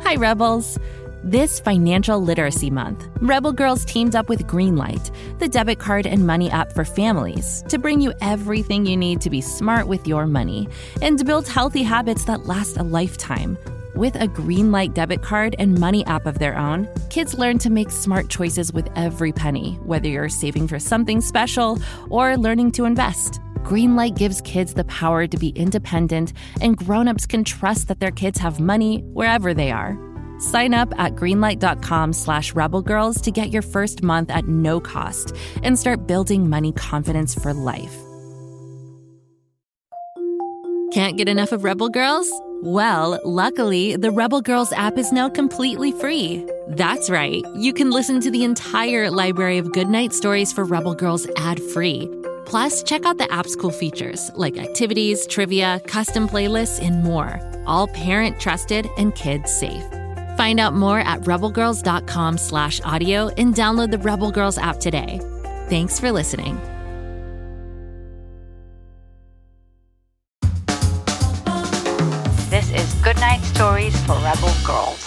Hi, Rebels. This Financial Literacy Month, Rebel Girls teamed up with Greenlight, the debit card and money app for families, to bring you everything you need to be smart with your money and to build healthy habits that last a lifetime. With a Greenlight debit card and money app of their own, kids learn to make smart choices with every penny, whether you're saving for something special or learning to invest. Greenlight gives kids the power to be independent, and grown-ups can trust that their kids have money wherever they are. Sign up at greenlight.com/rebelgirls to get your first month at no cost and start building money confidence for life. Can't get enough of Rebel Girls? Well, luckily, the Rebel Girls app is now completely free. That's right. You can listen to the entire library of goodnight stories for Rebel Girls ad-free. Plus, check out the app's cool features like activities, trivia, custom playlists, and more. All parent-trusted and kids-safe. Find out more at rebelgirls.com/audio and download the Rebel Girls app today. Thanks for listening. This is Goodnight Stories for Rebel Girls.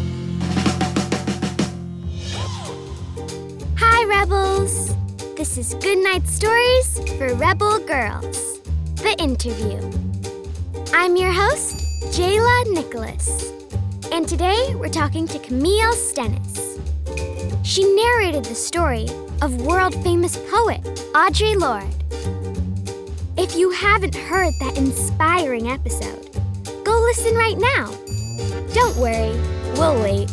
Hi, Rebels! This is Goodnight Stories for Rebel Girls, the interview. I'm your host, Jayla Nicholas. And today, we're talking to Camille Stennis. She narrated the story of world-famous poet Audre Lorde. If you haven't heard that inspiring episode, go listen right now. Don't worry, we'll wait.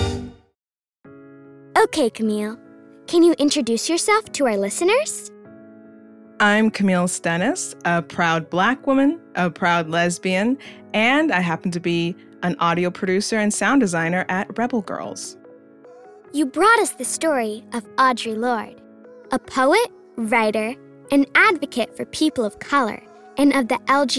Okay, Camille, can you introduce yourself to our listeners? I'm Camille Stennis, a proud Black woman, a proud lesbian, and I happen to be an audio producer and sound designer at Rebel Girls. You brought us the story of Audre Lorde, a poet, writer, and advocate for people of color and of the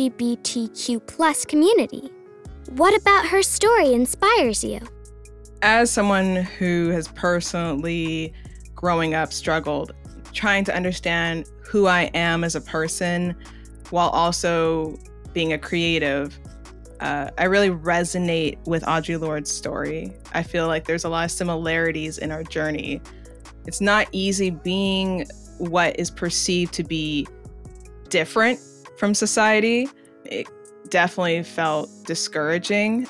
LGBTQ+ community. What about her story inspires you? As someone who has personally, growing up, struggled trying to understand who I am as a person while also being a creative, I really resonate with Audre Lorde's story. I feel like there's a lot of similarities in our journey. It's not easy being what is perceived to be different from society. It definitely felt discouraging.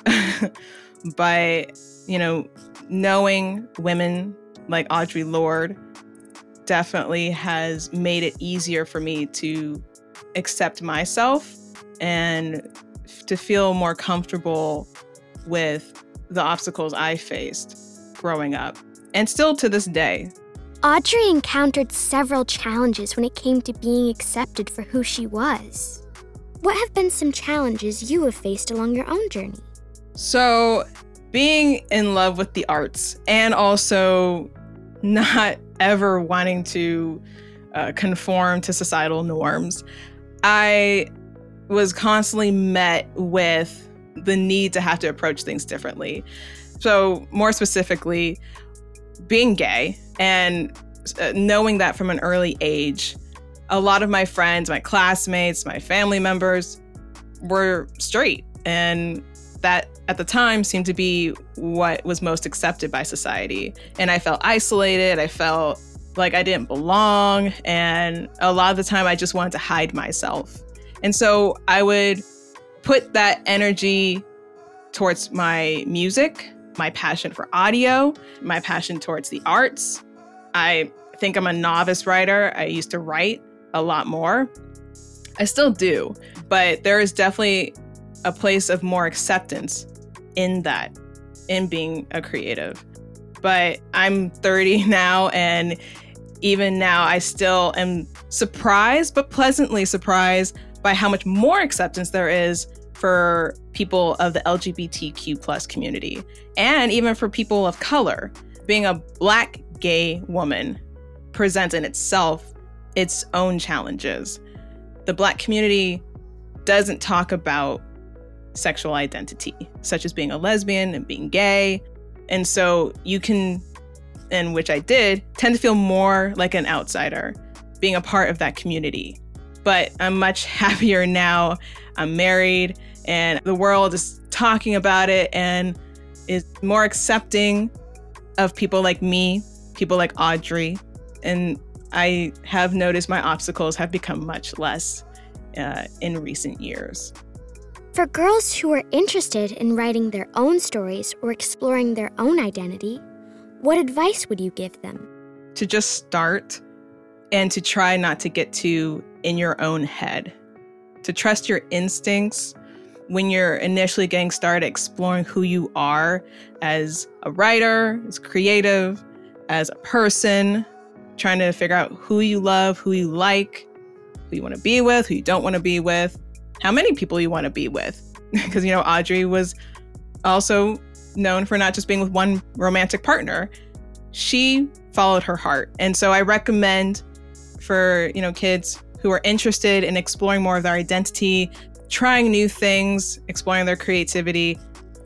But, knowing women like Audre Lorde definitely has made it easier for me to accept myself and to feel more comfortable with the obstacles I faced growing up, and still to this day. Audre encountered several challenges when it came to being accepted for who she was. What have been some challenges you have faced along your own journey? So, being in love with the arts and also not ever wanting to conform to societal norms, I was constantly met with the need to have to approach things differently. So more specifically, being gay and knowing that from an early age, a lot of my friends, my classmates, my family members were straight. And that at the time seemed to be what was most accepted by society. And I felt isolated. I felt like I didn't belong. And a lot of the time I just wanted to hide myself. And so I would put that energy towards my music, my passion for audio, my passion towards the arts. I think I'm a novice writer. I used to write a lot more. I still do, but there is definitely a place of more acceptance in that, in being a creative. But I'm 30 now, and even now I still am surprised, but pleasantly surprised by how much more acceptance there is for people of the LGBTQ+ community, and even for people of color. Being a Black gay woman presents in itself its own challenges. The Black community doesn't talk about sexual identity, such as being a lesbian and being gay. And so you can, and which I did, tend to feel more like an outsider being a part of that community. But I'm much happier now. I'm married and the world is talking about it. And is more accepting of people like me, people like Audrey. And I have noticed my obstacles have become much less in recent years. For girls who are interested in writing their own stories or exploring their own identity, what advice would you give them? To just start and to try not to get too in your own head. To trust your instincts when you're initially getting started exploring who you are as a writer, as creative, as a person, trying to figure out who you love, who you like, who you want to be with, who you don't want to be with, how many people you want to be with. Because, Audrey was also known for not just being with one romantic partner. She followed her heart. And so I recommend for, kids who are interested in exploring more of their identity, trying new things, exploring their creativity,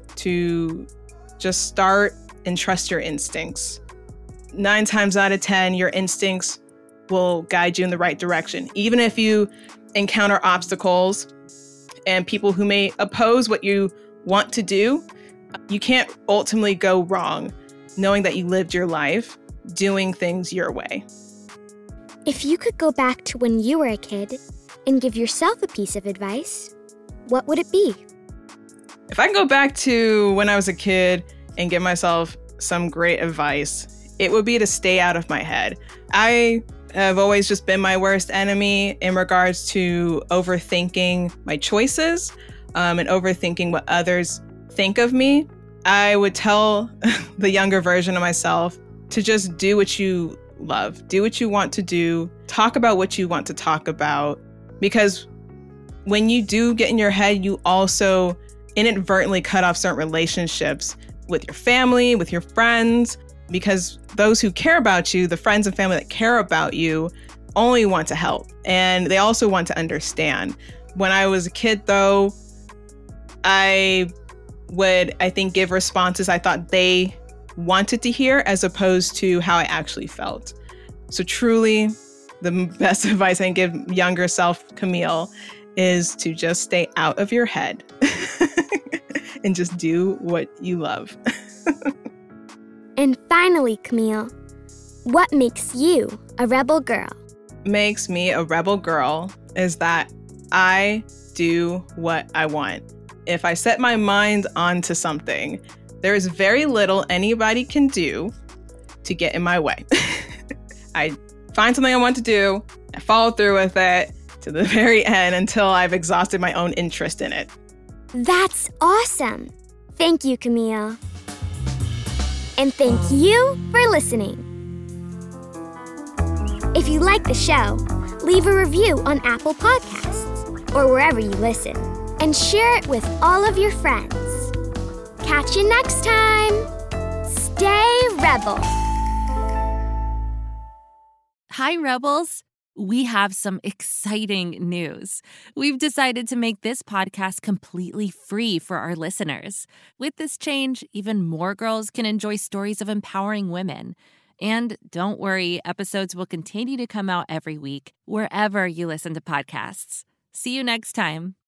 to just start and trust your instincts. 9 times out of 10, your instincts will guide you in the right direction. Even if you encounter obstacles and people who may oppose what you want to do, you can't ultimately go wrong knowing that you lived your life doing things your way. If you could go back to when you were a kid and give yourself a piece of advice, what would it be? If I can go back to when I was a kid and give myself some great advice, it would be to stay out of my head. I have always just been my worst enemy in regards to overthinking my choices and overthinking what others think of me. I would tell the younger version of myself to just do what you love, do what you want to do, talk about what you want to talk about, because when you do get in your head, you also inadvertently cut off certain relationships with your family, with your friends, because those who care about you, the friends and family that care about you, only want to help. And they also want to understand. When I was a kid, though, I would, give responses I thought they wanted to hear as opposed to how I actually felt. So truly, the best advice I can give younger self, Camille, is to just stay out of your head and just do what you love. And finally, Camille, what makes you a rebel girl? Makes me a rebel girl is that I do what I want. If I set my mind onto something, there is very little anybody can do to get in my way. I find something I want to do, I follow through with it to the very end until I've exhausted my own interest in it. That's awesome. Thank you, Camille. And thank you for listening. If you like the show, leave a review on Apple Podcasts or wherever you listen, and share it with all of your friends. Catch you next time. Stay rebel. Hi, Rebels. We have some exciting news. We've decided to make this podcast completely free for our listeners. With this change, even more girls can enjoy stories of empowering women. And don't worry, episodes will continue to come out every week, wherever you listen to podcasts. See you next time.